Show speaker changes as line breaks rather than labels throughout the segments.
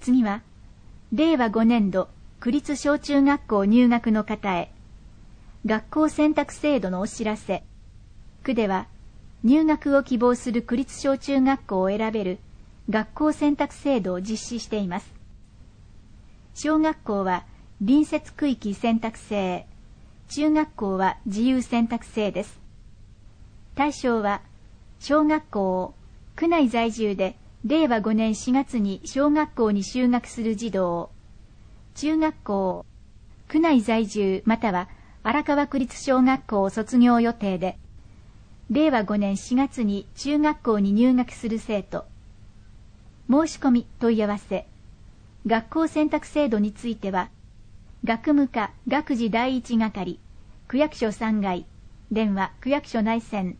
次は、令和5年度区立小中学校入学の方へ、学校選択制度のお知らせ。区では、入学を希望する区立小中学校を選べる学校選択制度を実施しています。小学校は隣接区域選択制、中学校は自由選択制です。対象は、小学校を区内在住で令和5年4月に小学校に就学する児童、中学校を区内在住または荒川区立小学校を卒業予定で、令和5年4月に中学校に入学する生徒。申し込み問い合わせ。学校選択制度については、学務課学事第一係、区役所3階、電話区役所内線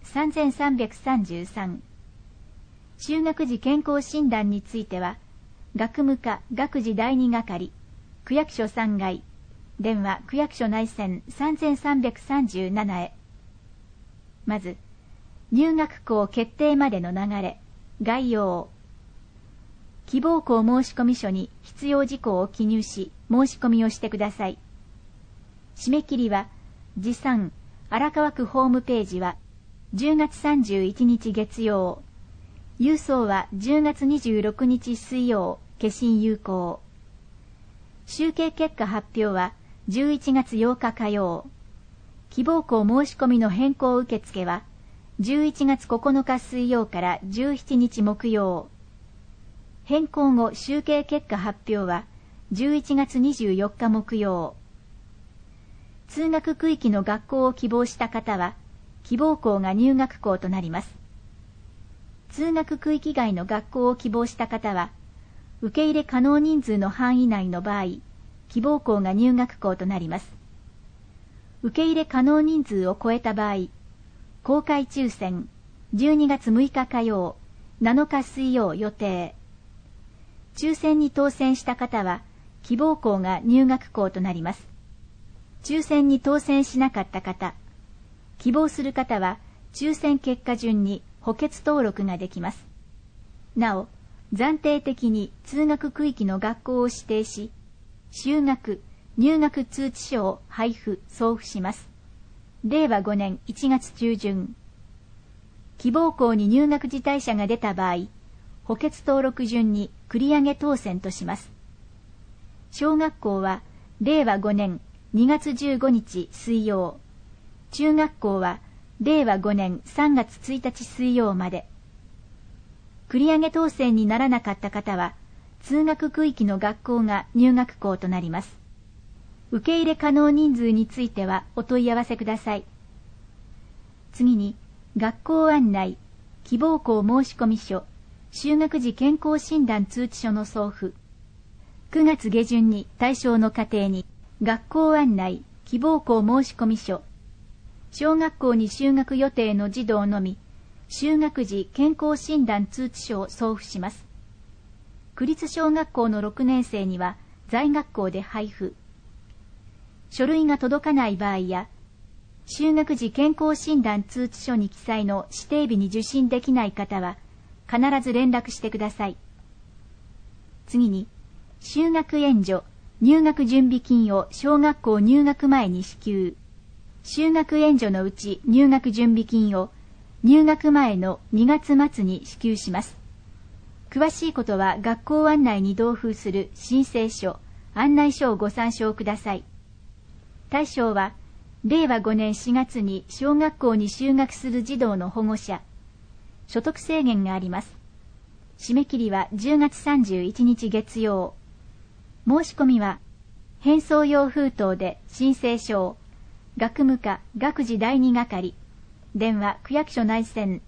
3333。就学時健康診断については、学務課学事第二係、区役所3階、電話区役所内線3337へ。まず、入学校決定までの流れ、概要。希望校申込書に必要事項を記入し、申し込みをしてください。締め切りは、持参、荒川区ホームページは、10月31日月曜。郵送は10月26日水曜、消印有効。集計結果発表は11月8日火曜。希望校申し込みの変更受付は11月9日水曜から17日木曜。変更後集計結果発表は11月24日木曜。通学区域の学校を希望した方は、希望校が入学校となります。通学区域外の学校を希望した方は、受け入れ可能人数の範囲内の場合、希望校が入学校となります。受け入れ可能人数を超えた場合、公開抽選、12月6日火曜、7日水曜予定。抽選に当選した方は、希望校が入学校となります。抽選に当選しなかった方、希望する方は、抽選結果順に補欠登録ができます。なお、暫定的に通学区域の学校を指定し、就学、入学通知書を配布・送付します。令和5年1月中旬。希望校に入学辞退者が出た場合、補欠登録順に繰り上げ当選とします。小学校は令和5年2月15日水曜。中学校は令和5年3月1日水曜まで。繰り上げ当選にならなかった方は、通学区域の学校が入学校となります。受け入れ可能人数についてはお問い合わせください。次に、学校案内、希望校申込書、就学時健康診断通知書の送付。9月下旬に対象の家庭に、学校案内、希望校申込書、小学校に就学予定の児童のみ、就学時健康診断通知書を送付します。区立小学校の6年生には在学校で配布。書類が届かない場合や、就学時健康診断通知書に記載の指定日に受診できない方は、必ず連絡してください。次に、就学援助、入学準備金を小学校入学前に支給。就学援助のうち入学準備金を入学前の2月末に支給します。詳しいことは学校案内に同封する申請書、案内書をご参照ください。対象は、令和5年4月に小学校に就学する児童の保護者。所得制限があります。締め切りは10月31日月曜。申し込みは、返送用封筒で申請書を、学務課学事第二係、電話区役所内線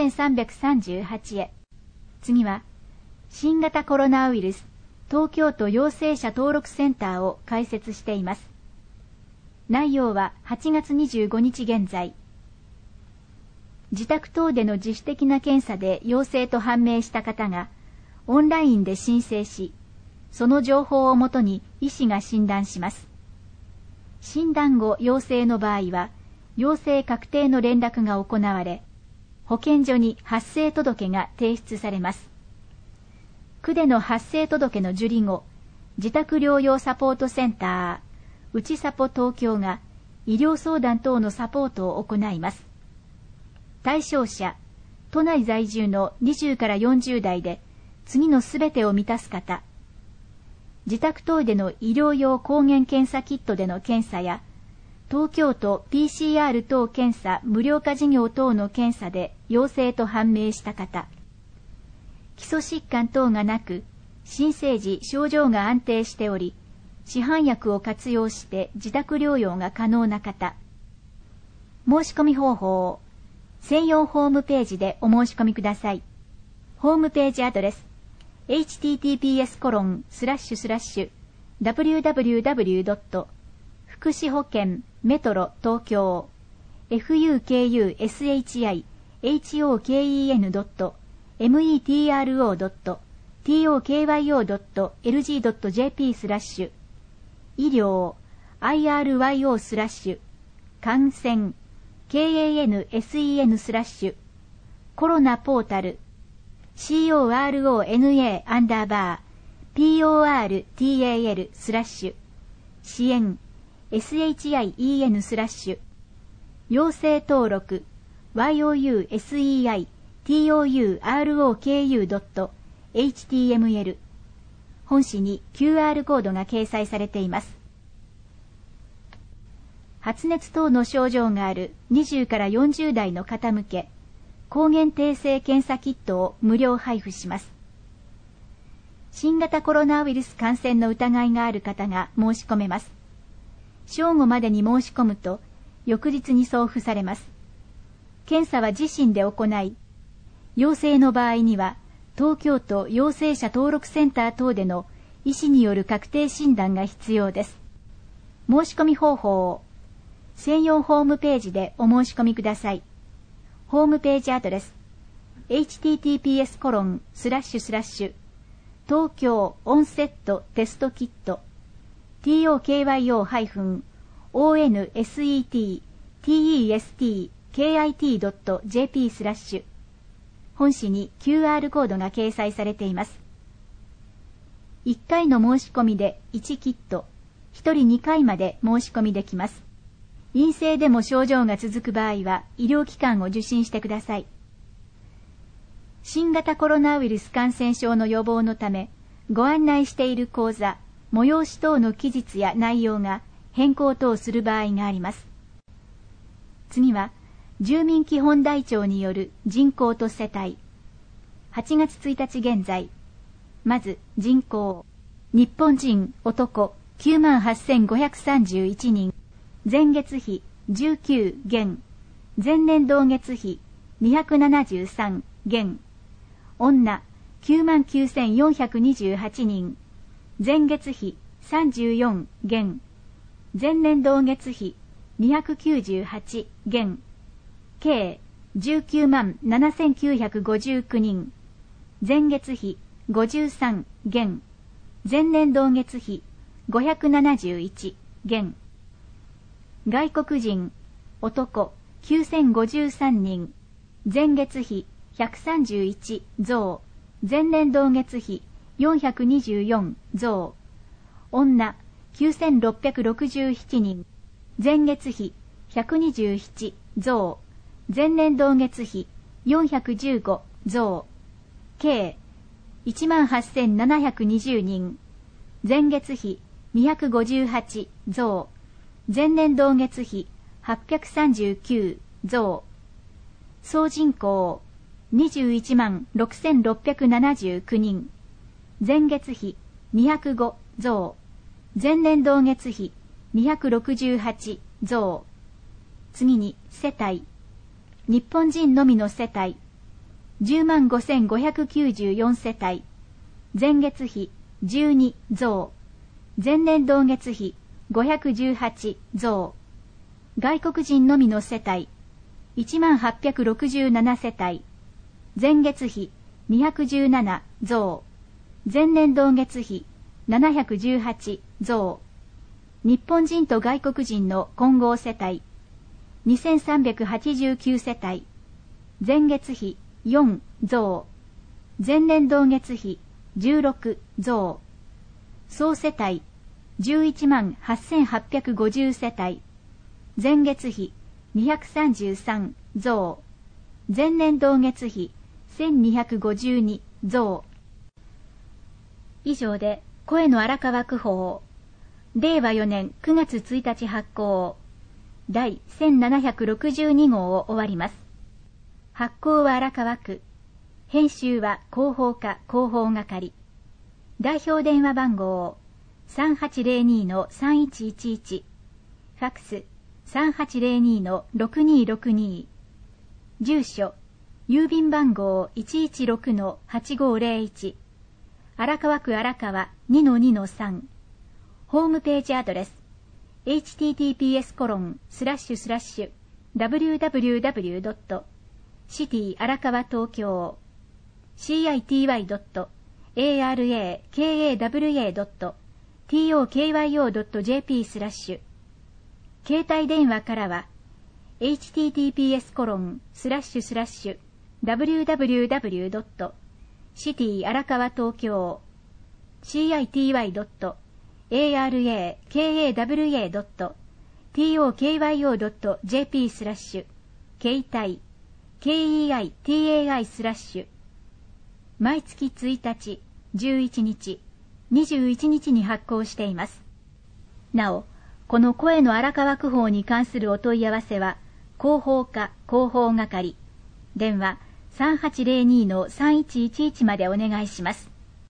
3338へ。次は、新型コロナウイルス東京都陽性者登録センターを開設しています。内容は8月25日現在。自宅等での自主的な検査で陽性と判明した方が、オンラインで申請し、その情報をもとに医師が診断します。診断後陽性の場合は、陽性確定の連絡が行われ、保健所に発生届が提出されます。 区での発生届の受理後、自宅療養サポートセンター、うちサポ東京が医療相談等のサポートを行います。対象者、都内在住の20から40代で、次のすべてを満たす方。自宅等での医療用抗原検査キットでの検査や、東京都 PCR 等検査無料化事業等の検査で陽性と判明した方。基礎疾患等がなく、新生児症状が安定しており、市販薬を活用して自宅療養が可能な方。申し込み方法。専用ホームページでお申し込みください。ホームページアドレス https://www. 福祉保険メトロ東京 fukushihokeno.metro.tokyo.lg.jp/ 医療 iryo/ 感染 KANSEN/ コロナポータル CORONA_PORTAL/ 支援 SHIEN/ 陽性登録 YOUSEITOUROKU.html 本紙に QR コードが掲載されています。発熱等の症状がある20から40代の方向け、抗原定性検査キットを無料配布します。新型コロナウイルス感染の疑いがある方が申し込めます。正午までに申し込むと、翌日に送付されます。検査は自身で行い、陽性の場合には、東京都陽性者登録センター等での医師による確定診断が必要です。申し込み方法を、専用ホームページでお申し込みください。ホームページアドレス https:// 東京オンセットテストキット tokyo-onset-test-kit.jp/ 本紙に QR コードが掲載されています。1回の申し込みで1キット、1人2回まで申し込みできます。陰性でも症状が続く場合は医療機関を受診してください。新型コロナウイルス感染症の予防のため、ご案内している講座、催し等の期日や内容が変更等する場合があります。次は、住民基本台帳による人口と世帯。8月1日現在。まず、人口。日本人、男、98,531人。前月比19減。前年同月比273減。女、99,428人。前月比34減。前年同月比298減。計197,759人。前月比53減。前年同月比571減。外国人、男、9,053人。前月比131増。前年同月比424増。女、9,667人。前月比127増。前年同月比415増。計18,720人。前月比258増。前年同月比839増。総人口216,679人。前月比205増。前年同月比268増。次に世帯。日本人のみの世帯。105,594世帯。前月比12増。前年同月比518増。外国人のみの世帯。1867世帯。前月比217増。前年同月比718増。日本人と外国人の混合世帯。2,389世帯。前月比4増。前年同月比 16増。総世帯118850世帯。前月比233増。前年同月比1252増。以上で声の荒川区報令和4年9月1日発行第1762号を終わります。発行は荒川区、編集は広報課広報係。代表電話番号 3802-3111、ファクス 3802-6262。住所郵便番号 116-8501、荒川区荒川 2-2-3。ホームページアドレス https://www.city 荒川東京 city.arakawa.tokyo.jp/ 携帯電話からは https://www.city 荒川東京 city.arakawa.tokyo.jp/ 携帯 KEITAI/ 毎月1日、11日、21日に発行しています。なお、この声の荒川区報に関するお問い合わせは、広報課広報係、電話 3802-3111 までお願いします。